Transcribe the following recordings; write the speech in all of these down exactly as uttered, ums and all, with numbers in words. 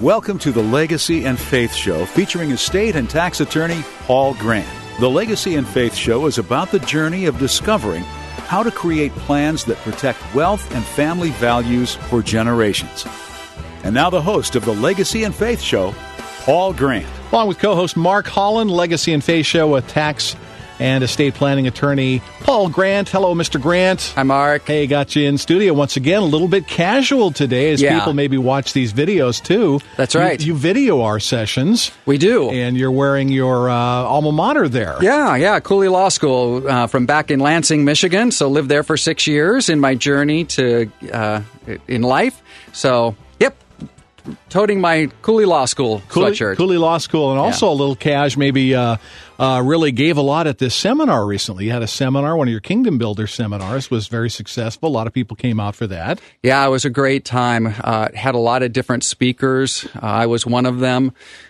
Welcome to the Legacy and Faith Show, featuring estate and tax attorney Paul Grant. The Legacy and Faith Show is about the journey of discovering how to create plans that protect wealth and family values for generations. And now the host of the Legacy and Faith Show, Paul Grant. Along with co-host Mark Holland, Legacy and Faith Show with tax and estate planning attorney Paul Grant. Hello, Mister Grant. Hi, Mark. Hey, got you in studio once again. A little bit casual today as yeah. people maybe watch these videos too. That's right. You, you video our sessions. We do. And you're wearing your uh, alma mater there. Yeah, yeah. Cooley Law School uh, from back in Lansing, Michigan. So lived there for six years in my journey to uh, in life. So, yep. Toting my Cooley Law School Cooley, sweatshirt. Cooley Law School, and also yeah. a little cash maybe uh, uh, really gave a lot at this seminar recently. You had a seminar, one of your Kingdom Builder seminars, was very successful. A lot of people came out for that. Yeah, it was a great time. Uh, had a lot of different speakers. Uh, I was one of them.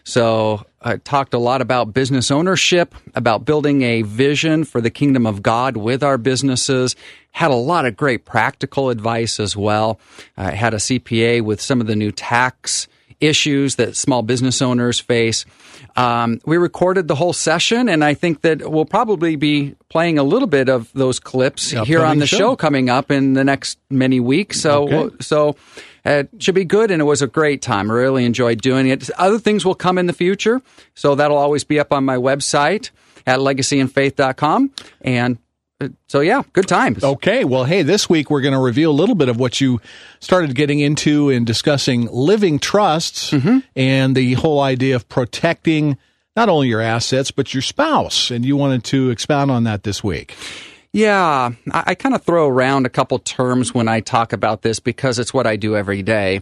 So I talked a lot about business ownership, about building a vision for the kingdom of God with our businesses. Had a lot of great practical advice as well. I had a C P A with some of the new tax issues that small business owners face. Um, we recorded the whole session, and I think that we'll probably be playing a little bit of those clips the here on the show. show coming up in the next many weeks. So, okay. we'll, so it should be good, and it was a great time. I really enjoyed doing it. Other things will come in the future, so that'll always be up on my website at legacy and faith dot com, and so, yeah, good times. Okay. Well, hey, this week we're going to reveal a little bit of what you started getting into in discussing living trusts mm-hmm. and the whole idea of protecting not only your assets, but your spouse. And you wanted to expound on that this week. Yeah, I, I kind of throw around a couple terms when I talk about this because it's what I do every day.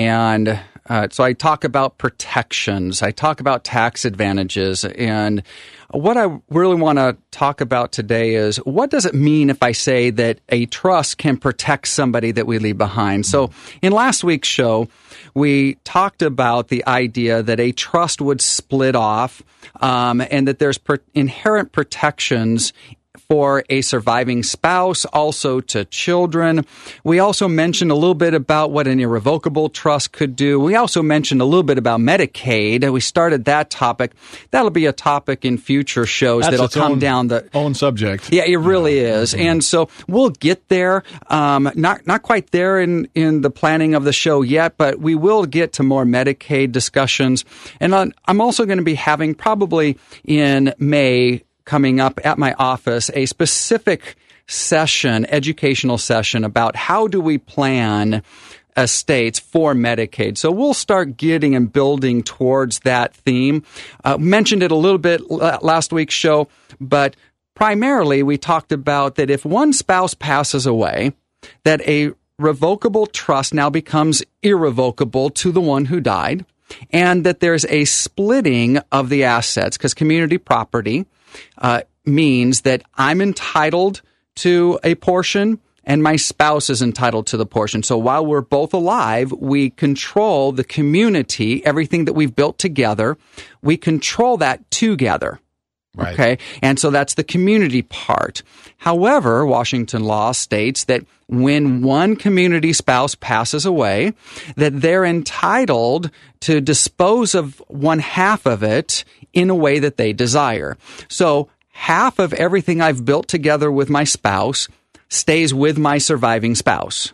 And uh, so I talk about protections. I talk about tax advantages. And what I really want to talk about today is what does it mean if I say that a trust can protect somebody that we leave behind? So in last week's show, we talked about the idea that a trust would split off um, and that there's per- inherent protections for a surviving spouse, also to children. We also mentioned a little bit about what an irrevocable trust could do. We also mentioned a little bit about Medicaid. We started that topic. That'll be a topic in future shows That's that'll come own, down the own subject. Yeah, it really yeah. is. And so we'll get there. Um, not not quite there in, in the planning of the show yet, but we will get to more Medicaid discussions. And I'm also going to be having probably in May coming up at my office, a specific session, educational session about how do we plan estates for Medicaid. So we'll start getting and building towards that theme. Uh, mentioned it a little bit last week's show, but primarily we talked about that if one spouse passes away, that a revocable trust now becomes irrevocable to the one who died, and that there's a splitting of the assets because community property Uh, means that I'm entitled to a portion and my spouse is entitled to the portion. So while we're both alive, we control the community, everything that we've built together. We control that together. Right. Okay. And so that's the community part. However, Washington law states that when one community spouse passes away, that they're entitled to dispose of one half of it in a way that they desire. So half of everything I've built together with my spouse stays with my surviving spouse.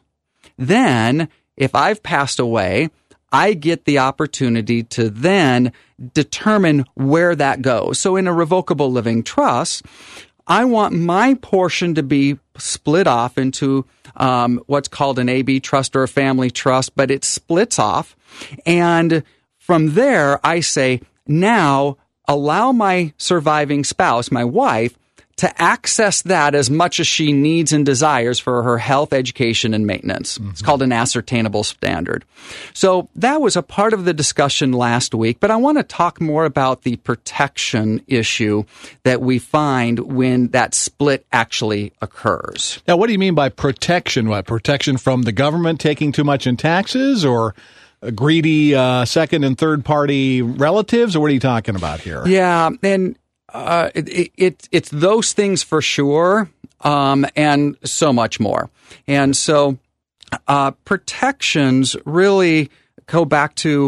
Then, if I've passed away, I get the opportunity to then determine where that goes. So in a revocable living trust, I want my portion to be split off into um, what's called an A B trust or a family trust, but it splits off. And from there, I say, now allow my surviving spouse, my wife, to access that as much as she needs and desires for her health, education, and maintenance. Mm-hmm. It's called an ascertainable standard. So that was a part of the discussion last week, but I want to talk more about the protection issue that we find when that split actually occurs. Now, what do you mean by protection? What, protection from the government taking too much in taxes, or greedy uh, second and third party relatives, or what are you talking about here? Yeah, and Uh, it, it, it's those things for sure, um, and so much more. And so uh, protections really go back to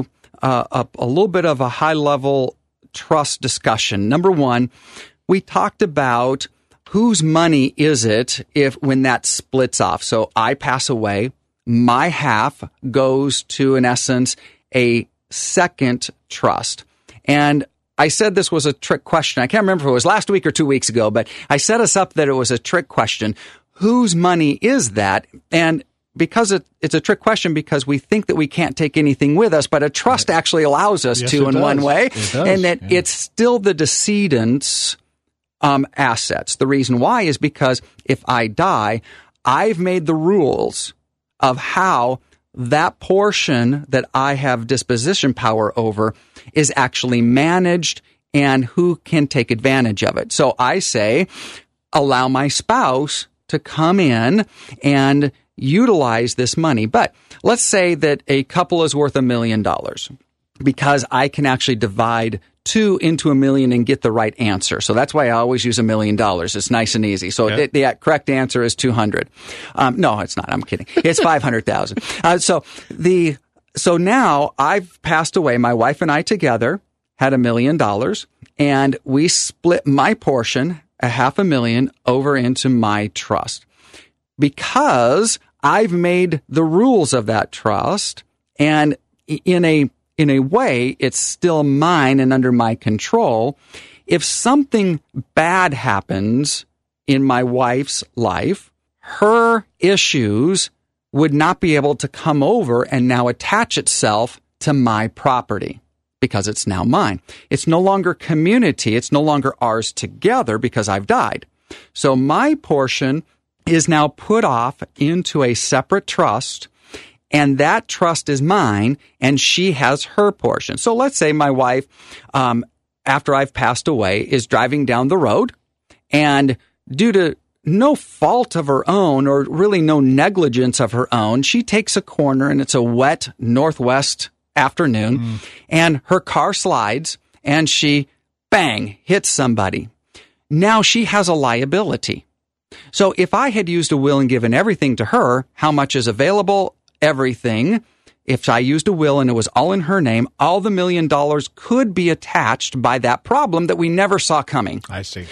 uh, a, a little bit of a high-level trust discussion. Number one, we talked about whose money is it if when that splits off. So I pass away, my half goes to, in essence, a second trust. And I said this was a trick question. I can't remember if it was last week or two weeks ago, but I set us up that it was a trick question. Whose money is that? And because it, it's a trick question because we think that we can't take anything with us, but a trust actually allows us yes, to in does. one way, does, and that yeah. it's still the decedent's um, assets. The reason why is because if I die, I've made the rules of how that portion that I have disposition power over is actually managed and who can take advantage of it. So I say, allow my spouse to come in and utilize this money. But let's say that a couple is worth a million dollars because I can actually divide two into a million and get the right answer. So that's why I always use a million dollars. It's nice and easy. So okay. the, the correct answer is two hundred. Um, no, it's not. I'm kidding. It's five hundred thousand. Uh, so the so now I've passed away. My wife and I together had a million dollars, and we split my portion, a half a million, over into my trust. Because I've made the rules of that trust, and in a in a way, it's still mine and under my control. If something bad happens in my wife's life, her issues would not be able to come over and now attach itself to my property because it's now mine. It's no longer community. It's no longer ours together because I've died. So my portion is now put off into a separate trust, and that trust is mine, and she has her portion. So let's say my wife, um, after I've passed away, is driving down the road, and due to no fault of her own, or really no negligence of her own, she takes a corner, and it's a wet northwest afternoon, mm. and her car slides, and she, bang, hits somebody. Now she has a liability. So if I had used a will and given everything to her, how much is available? Everything. If I used a will and it was all in her name, all the million dollars could be attached by that problem that we never saw coming. I see.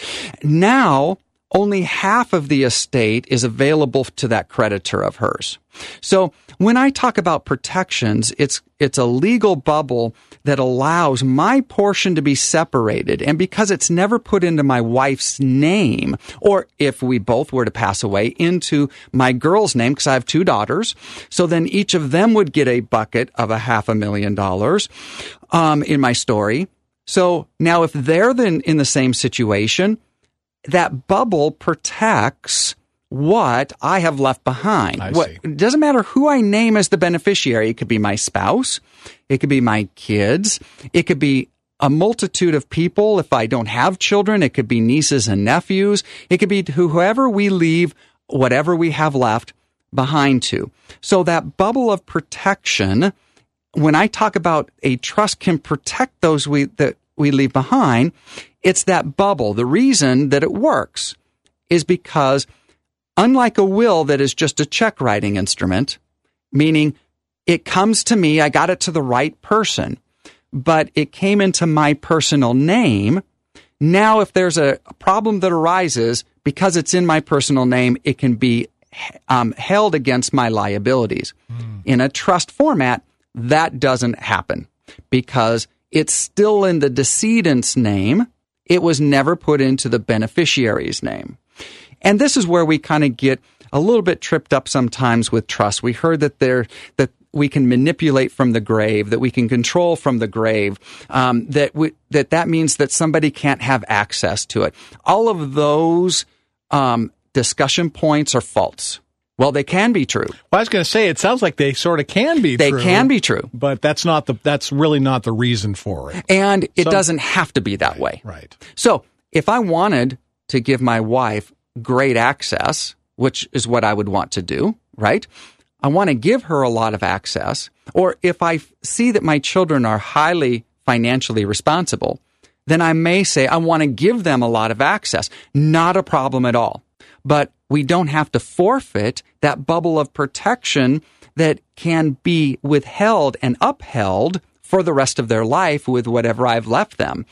Now, only half of the estate is available to that creditor of hers. So when I talk about protections, it's it's a legal bubble that allows my portion to be separated. And because it's never put into my wife's name, or if we both were to pass away, into my girl's name, because I have two daughters, so then each of them would get a bucket of a half a million dollars um, in my story. So now if they're then in the same situation, that bubble protects what I have left behind. I what, see. It doesn't matter who I name as the beneficiary. It could be my spouse. It could be my kids. It could be a multitude of people. If I don't have children, it could be nieces and nephews. It could be whoever we leave whatever we have left behind to. So that bubble of protection, when I talk about a trust can protect those we that we leave behind, it's that bubble. The reason that it works is because unlike a will that is just a check writing instrument, meaning it comes to me, I got it to the right person, but it came into my personal name. Now, if there's a problem that arises, because it's in my personal name, it can be um, held against my liabilities. Mm. In a trust format, that doesn't happen because it's still in the decedent's name. It was never put into the beneficiary's name. And this is where we kind of get a little bit tripped up sometimes with trust. We heard that there that we can manipulate from the grave, that we can control from the grave, um, that we, that that means that somebody can't have access to it. All of those um, discussion points are false. Well, they can be true. Well, I was going to say, it sounds like they sort of can be they true. They can be true. But that's not the that's really not the reason for it. And it so, doesn't have to be that right, way. Right. So if I wanted to give my wife great access, which is what I would want to do, right? I want to give her a lot of access. Or if I see that my children are highly financially responsible, then I may say I want to give them a lot of access. Not a problem at all. But we don't have to forfeit that bubble of protection that can be withheld and upheld for the rest of their life with whatever I've left them.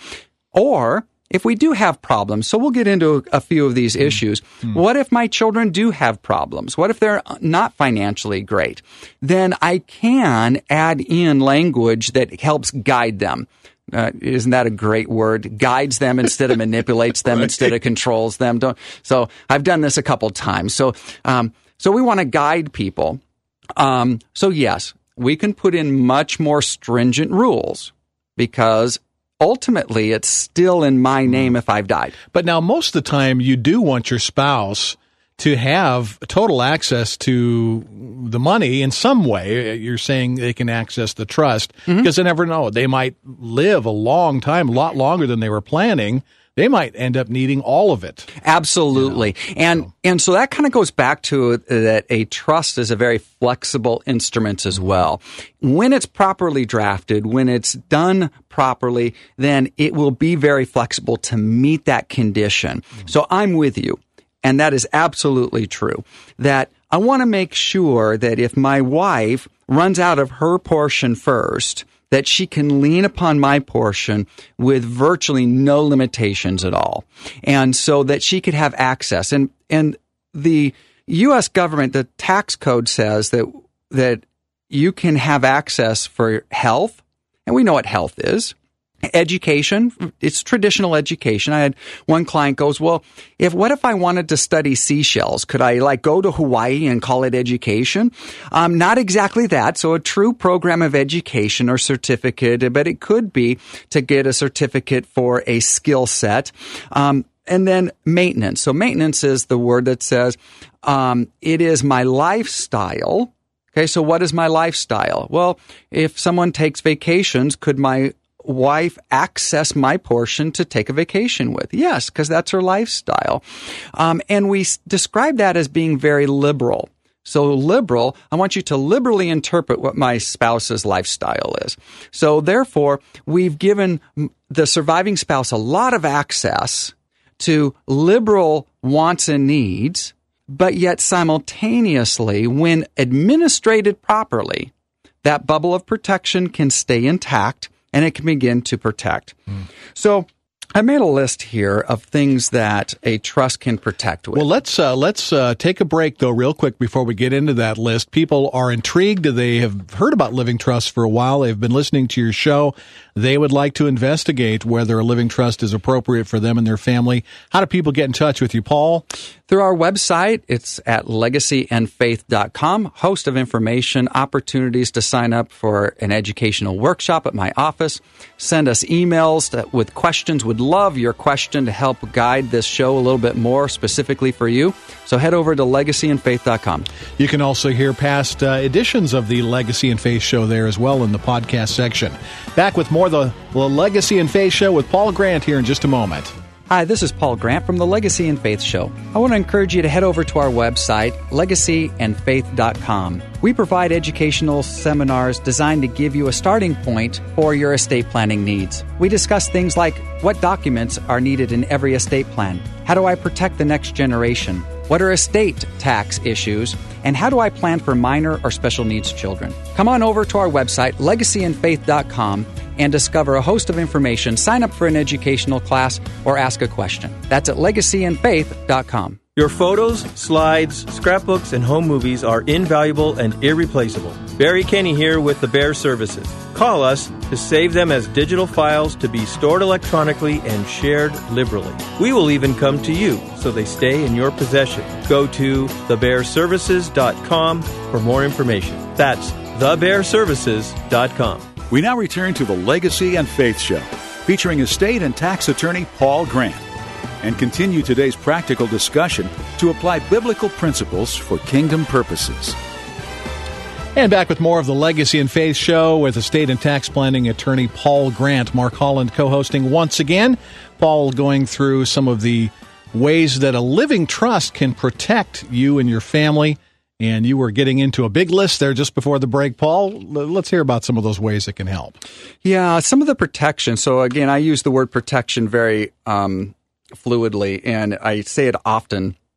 Or if we do have problems, so we'll get into a few of these issues. Mm. What if my children do have problems? What if they're not financially great? Then I can add in language that helps guide them. Uh, isn't that a great word? Guides them instead of manipulates them, right. Instead of controls them. Don't, so I've done this a couple times. So, um, so we want to guide people. Um, so yes, we can put in much more stringent rules because ultimately, it's still in my name if I've died. But now, most of the time, you do want your spouse to have total access to the money in some way. You're saying they can access the trust because mm-hmm. they never know. They might live a long time, a lot longer than they were planning. They might end up needing all of it. Absolutely. You know? And so. and so that kind of goes back to that a trust is a very flexible instrument as well. When it's properly drafted, when it's done properly, then it will be very flexible to meet that condition. Mm-hmm. So I'm with you. And that is absolutely true. That I want to make sure that if my wife runs out of her portion first, that she can lean upon my portion with virtually no limitations at all. And so that she could have access. And and the U S government, the tax code says that that you can have access for health, and we know what health is. Education, it's traditional education. I had one client goes, well, if what if I wanted to study seashells? Could I like go to Hawaii and call it education? Um, not exactly that. So a true program of education or certificate, but it could be to get a certificate for a skill set. Um, and then maintenance. So maintenance is the word that says, um, it is my lifestyle. Okay. So what is my lifestyle? Well, if someone takes vacations, could my wife access my portion to take a vacation with? Yes, because that's her lifestyle. Um, and we s- describe that as being very liberal. So liberal, I want you to liberally interpret what my spouse's lifestyle is. So therefore, we've given the surviving spouse a lot of access to liberal wants and needs, but yet simultaneously, when administrated properly, that bubble of protection can stay intact and it can begin to protect. Mm. So I made a list here of things that a trust can protect with. Well, let's uh, let's uh, take a break, though, real quick before we get into that list. People are intrigued. They have heard about living trusts for a while. They've been listening to your show. They would like to investigate whether a living trust is appropriate for them and their family. How do people get in touch with you, Paul? Through our website. It's at legacy and faith dot com. Host of information, opportunities to sign up for an educational workshop at my office. Send us emails to, with questions. Would love your question to help guide this show a little bit more specifically for you. So head over to legacy and faith dot com. You can also hear past uh, editions of the Legacy and Faith show there as well in the podcast section. Back with more of the, the Legacy and Faith show with Paul Grant here in just a moment. Hi, this is Paul Grant from the Legacy and Faith Show. I want to encourage you to head over to our website, legacy and faith dot com. We provide educational seminars designed to give you a starting point for your estate planning needs. We discuss things like what documents are needed in every estate plan, how do I protect the next generation, what are estate tax issues, and how do I plan for minor or special needs children. Come on over to our website, legacy and faith dot com, and discover a host of information, sign up for an educational class, or ask a question. That's at legacy and faith dot com. Your photos, slides, scrapbooks, and home movies are invaluable and irreplaceable. Barry Kenny here with the Bear Services. Call us to save them as digital files to be stored electronically and shared liberally. We will even come to you so they stay in your possession. Go to the bear services dot com for more information. That's the bear services dot com. We now return to the Legacy and Faith Show, featuring estate and tax attorney Paul Grant, and continue today's practical discussion to apply biblical principles for kingdom purposes. And back with more of the Legacy and Faith Show with estate and tax planning attorney Paul Grant. Mark Holland co-hosting once again. Paul going through some of the ways that a living trust can protect you and your family. And you were getting into a big list there just before the break. Paul, let's hear about some of those ways that can help. Yeah, some of the protection. So again, I use the word protection very um, fluidly, and I say it often.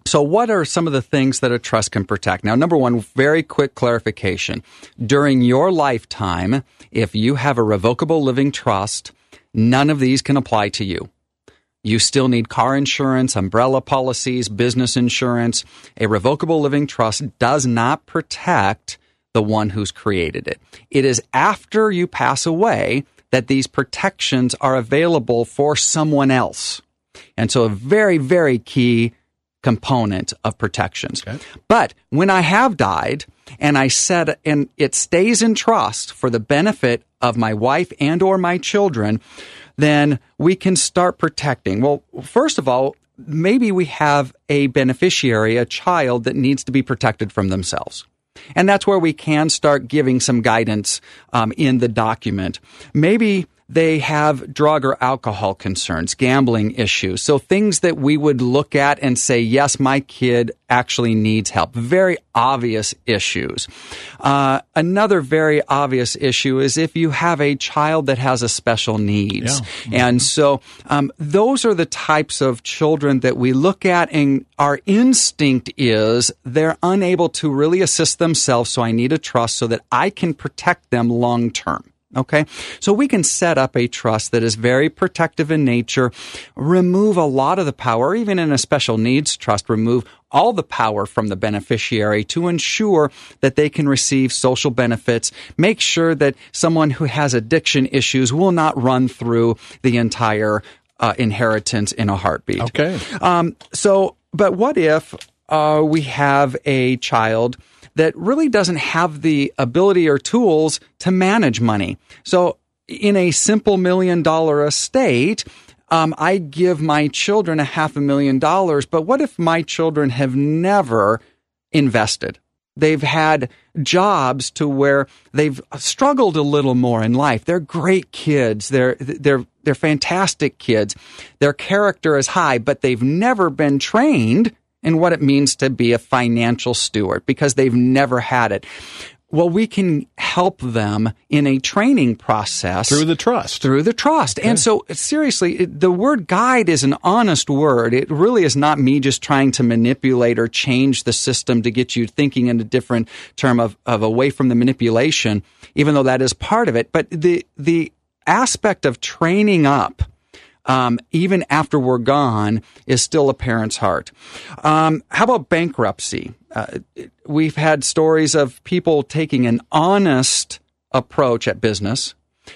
So what are some of the things that a trust can protect? Now, number one, very quick clarification. During your lifetime, if you have a revocable living trust, none of these can apply to you. You still need car insurance, umbrella policies, business insurance. A revocable living trust does not protect the one who's created it. It is after you pass away that these protections are available for someone else. And so a very, very key component of protections. Okay. But when I have died and I said, and it stays in trust for the benefit of my wife and or my children, then we can start protecting. Well, first of all, maybe we have a beneficiary, a child that needs to be protected from themselves. And that's where we can start giving some guidance um, in the document. Maybe they have drug or alcohol concerns, gambling issues. So things that we would look at and say, yes, my kid actually needs help. Very obvious issues. Uh, another very obvious issue is if you have a child that has a special needs. Yeah. Mm-hmm. And so um, those are the types of children that we look at, and our instinct is they're unable to really assist themselves, so I need a trust so that I can protect them long term. Okay, so we can set up a trust that is very protective in nature, remove a lot of the power, even in a special needs trust, remove all the power from the beneficiary to ensure that they can receive social benefits, make sure that someone who has addiction issues will not run through the entire uh, inheritance in a heartbeat. Okay. Um, so, but what if uh, we have a child that really doesn't have the ability or tools to manage money? So in a simple million dollar estate, um, I give my children a half a million dollars, but what if my children have never invested? They've had jobs to where they've struggled a little more in life. They're great kids. They're, they're, they're fantastic kids. Their character is high, but they've never been trained and what it means to be a financial steward because they've never had it. Well, we can help them in a training process. Through the trust. Through the trust. Okay. And so, seriously, it, the word guide is an honest word. It really is not me just trying to manipulate or change the system to get you thinking in a different term of, of away from the manipulation, even though that is part of it. But the the aspect of training up Um, even after we're gone, is still a parent's heart. Um, how about bankruptcy? Uh, we've had stories of people taking an honest approach at business,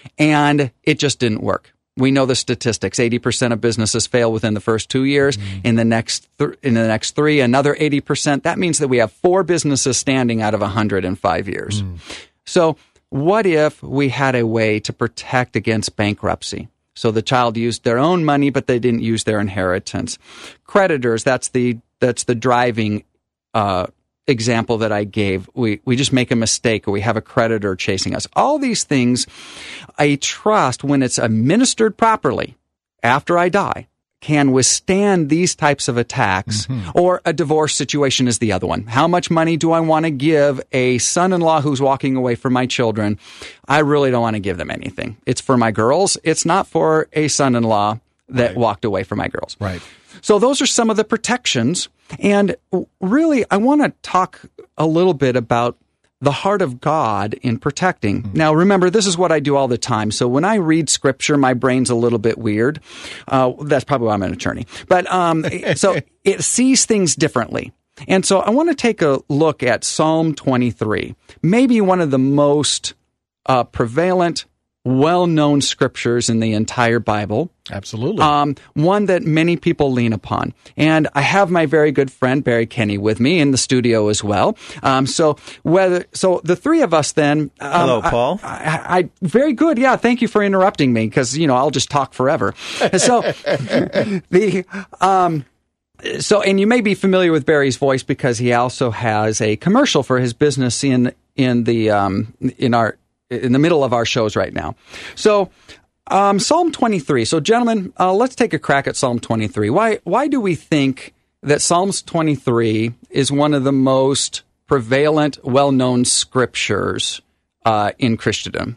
and it just didn't work. We know the statistics. eighty percent of businesses fail within the first two years. Mm-hmm. In the next th- in the next three, another eighty percent. That means that we have four businesses standing out of one hundred in five years. Mm. So what if we had a way to protect against bankruptcy? So the child used their own money, but they didn't use their inheritance. Creditors, that's the that's the driving uh, example that I gave. We we just make a mistake, or we have a creditor chasing us. All these things, a trust, when it's administered properly after I die, can withstand these types of attacks. Mm-hmm. Or a divorce situation is the other one. How much money do I want to give a son-in-law who's walking away from my children? I really don't want to give them anything. It's for my girls. It's not for a son-in-law that right. walked away from my girls. Right. So those are some of the protections. And really, I want to talk a little bit about the heart of God in protecting. Mm-hmm. Now, remember, this is what I do all the time. So when I read Scripture, my brain's a little bit weird. Uh, that's probably why I'm an attorney. But um, so it sees things differently. And so I want to take a look at Psalm twenty-three, maybe one of the most uh, prevalent, well-known scriptures in the entire Bible. Absolutely. Um, one that many people lean upon. And I have my very good friend, Barry Kenny, with me in the studio as well. Um, so whether, so the three of us then. Um, Hello, Paul. I, I, I, very good. Yeah. Thank you for interrupting me because, you know, I'll just talk forever. So the, um, so, and you may be familiar with Barry's voice because he also has a commercial for his business in, in the, um, in our, in the middle of our shows right now. So, um, Psalm twenty-three. So, gentlemen, uh, let's take a crack at Psalm twenty-three. Why, why do we think that Psalms twenty-three is one of the most prevalent, well-known scriptures uh, in Christendom?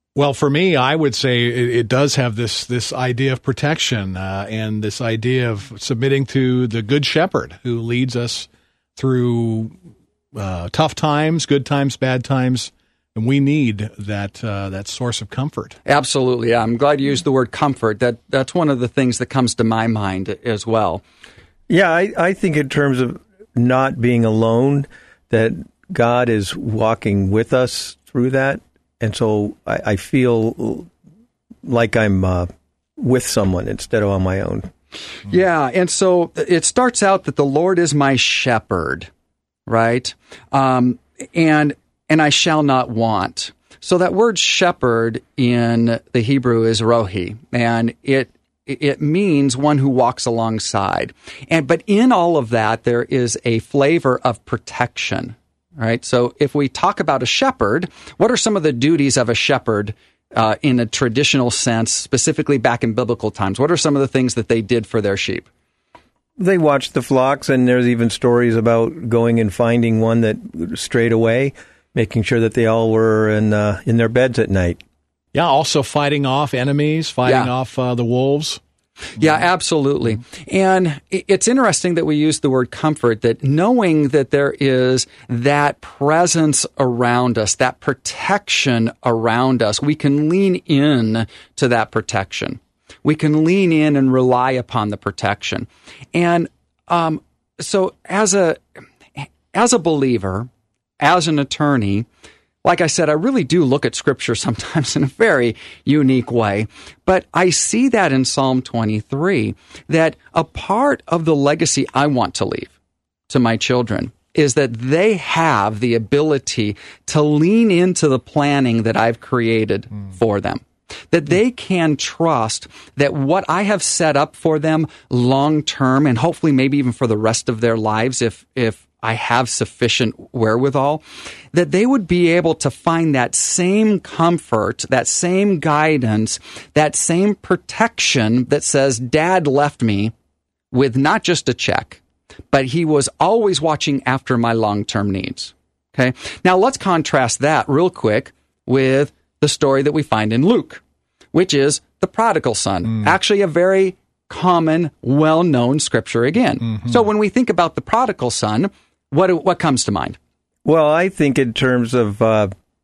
Well, for me, I would say it, it does have this this idea of protection uh, and this idea of submitting to the Good Shepherd who leads us through uh, tough times, good times, bad times, and we need that uh, that source of comfort. Absolutely, yeah. I'm glad you used the word comfort. That that's one of the things that comes to my mind as well. Yeah, I, I think in terms of not being alone, that God is walking with us through that. And so I, I feel like I'm uh, with someone instead of on my own. Yeah, and so it starts out that the Lord is my shepherd, right? Um, and and I shall not want. So that word shepherd in the Hebrew is rohi, and it it means one who walks alongside. And but in all of that, there is a flavor of protection. Right. So if we talk about a shepherd, what are some of the duties of a shepherd uh, in a traditional sense, specifically back in biblical times? What are some of the things that they did for their sheep? They watched the flocks, and there's even stories about going and finding one that strayed away, making sure that they all were in uh, in their beds at night. Yeah, also fighting off enemies, fighting Yeah. off uh, the wolves. Yeah, absolutely. And it's interesting that we use the word comfort, that knowing that there is that presence around us, that protection around us, we can lean in to that protection. We can lean in and rely upon the protection. And um, so as a as a believer, as an attorney, like I said, I really do look at Scripture sometimes in a very unique way, but I see that in Psalm twenty-three, that a part of the legacy I want to leave to my children is that they have the ability to lean into the planning that I've created mm. for them. That they can trust that what I have set up for them long term, and hopefully maybe even for the rest of their lives, if if I have sufficient wherewithal, that they would be able to find that same comfort, that same guidance, that same protection that says, Dad left me with not just a check, but he was always watching after my long-term needs. Okay. Now let's contrast that real quick with the story that we find in Luke, which is the prodigal son. Mm. Actually, a very common, well-known scripture again. Mm-hmm. So when we think about the prodigal son, what what comes to mind? Well, I think in terms of uh,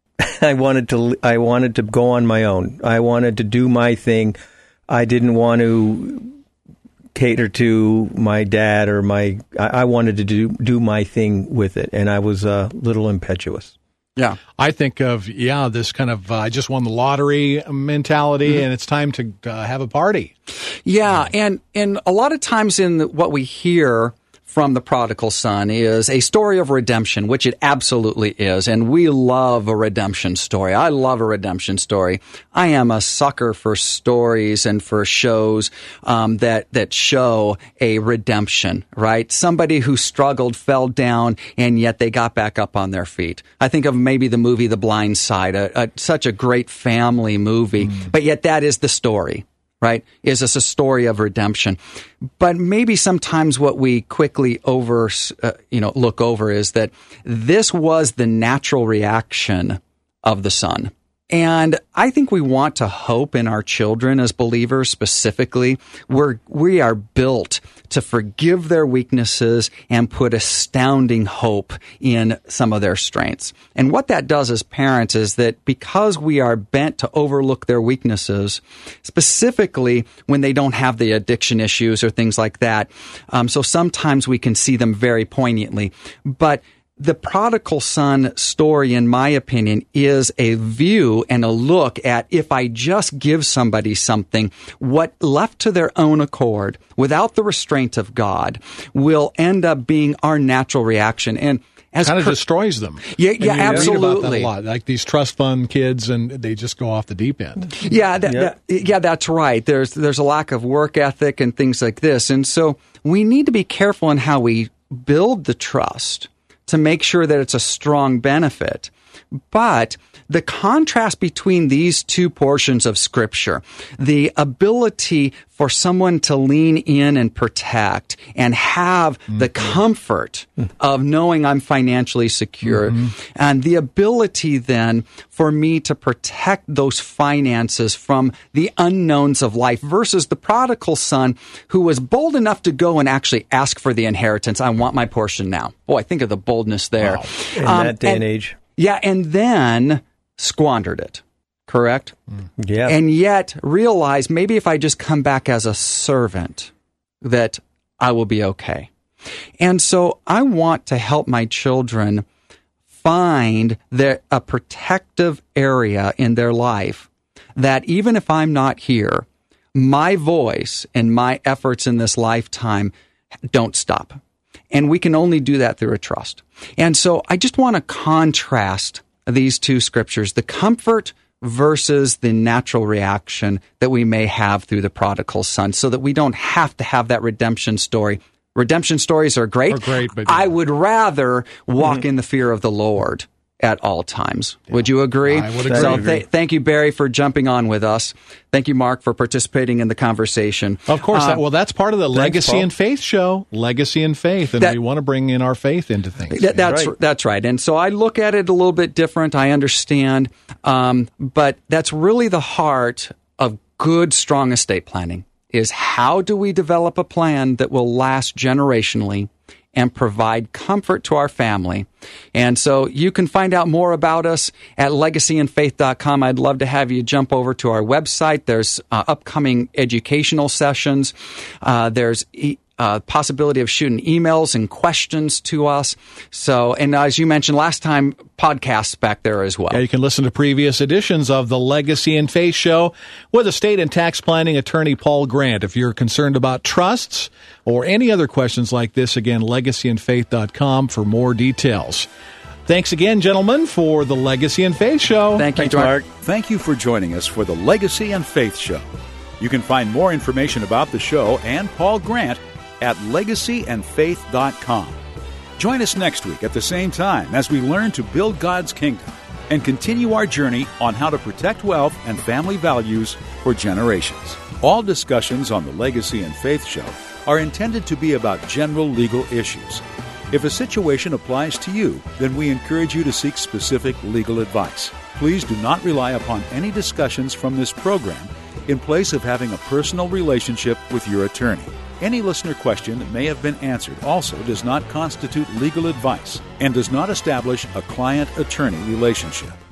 I wanted to I wanted to go on my own. I wanted to do my thing. I didn't want to cater to my dad or my. I, I wanted to do do my thing with it, and I was a little impetuous. Yeah, I think of yeah this kind of uh, I just won the lottery mentality, mm-hmm. and it's time to uh, have a party. Yeah, and and a lot of times in the, what we hear from the prodigal son is a story of redemption, which it absolutely is. And we love a redemption story. I love a redemption story. I am a sucker for stories and for shows um, that that show a redemption, right? Somebody who struggled, fell down, and yet they got back up on their feet. I think of maybe the movie The Blind Side, a, a, such a great family movie, mm. but yet that is the story. Right? Is this a story of redemption? But maybe sometimes what we quickly over, uh, you know, look over is that this was the natural reaction of the son. And I think we want to hope in our children as believers specifically. We're, we are built to forgive their weaknesses and put astounding hope in some of their strengths. And what that does as parents is that because we are bent to overlook their weaknesses, specifically when they don't have the addiction issues or things like that, um, so sometimes we can see them very poignantly. But the prodigal son story, in my opinion, is a view and a look at if I just give somebody something, what left to their own accord, without the restraint of God, will end up being our natural reaction. And as kind of per- destroys them. Yeah, And yeah, you read absolutely. about that a lot. Like these trust fund kids, and they just go off the deep end. Yeah, that, Yeah. that, yeah, that's right. There's there's a lack of work ethic and things like this, and so we need to be careful in how we build the trust to make sure that it's a strong benefit. But the contrast between these two portions of Scripture, the ability for someone to lean in and protect and have mm-hmm. the comfort of knowing I'm financially secure, mm-hmm. and the ability then for me to protect those finances from the unknowns of life versus the prodigal son who was bold enough to go and actually ask for the inheritance. I want my portion now. Boy, think of the boldness there. Wow. In um, that day and, and age. Yeah, and then squandered it, correct? Mm. Yeah. And yet realized maybe if I just come back as a servant, that I will be okay. And so I want to help my children find their, a protective area in their life that even if I'm not here, my voice and my efforts in this lifetime don't stop. And we can only do that through a trust. And so I just want to contrast these two scriptures, the comfort versus the natural reaction that we may have through the prodigal son, so that we don't have to have that redemption story. Redemption stories are great. Are great, but I would rather walk mm-hmm. in the fear of the Lord at all times. Yeah. Would you agree? I would agree. So th- thank you, Barry, for jumping on with us. Thank you, Mark, for participating in the conversation. Of course. Uh, that, well, that's part of the thanks, Legacy Paul. and Faith show. Legacy and Faith. And that, we want to bring in our faith into things. That, that's, right. that's right. And so I look at it a little bit different. I understand. Um, but that's really the heart of good, strong estate planning, is how do we develop a plan that will last generationally and provide comfort to our family. And so you can find out more about us at legacy and faith dot com. I'd love to have you jump over to our website. There's uh, upcoming educational sessions. Uh, there's e- uh, possibility of shooting emails and questions to us. So, and as you mentioned last time, podcasts back there as well. Yeah, you can listen to previous editions of the Legacy and Faith show with estate and tax planning attorney Paul Grant. If you're concerned about trusts or any other questions like this, again, legacy and faith dot com for more details. Thanks again, gentlemen, for the Legacy and Faith show. Thank you, Thanks, Mark. Mark. Thank you for joining us for the Legacy and Faith Show. You can find more information about the show and Paul Grant at legacy and faith dot com. Join us next week at the same time as we learn to build God's kingdom and continue our journey on how to protect wealth and family values for generations. All discussions on the Legacy and Faith Show are intended to be about general legal issues. If a situation applies to you, then we encourage you to seek specific legal advice. Please do not rely upon any discussions from this program in place of having a personal relationship with your attorney. Any listener question that may have been answered also does not constitute legal advice and does not establish a client-attorney relationship.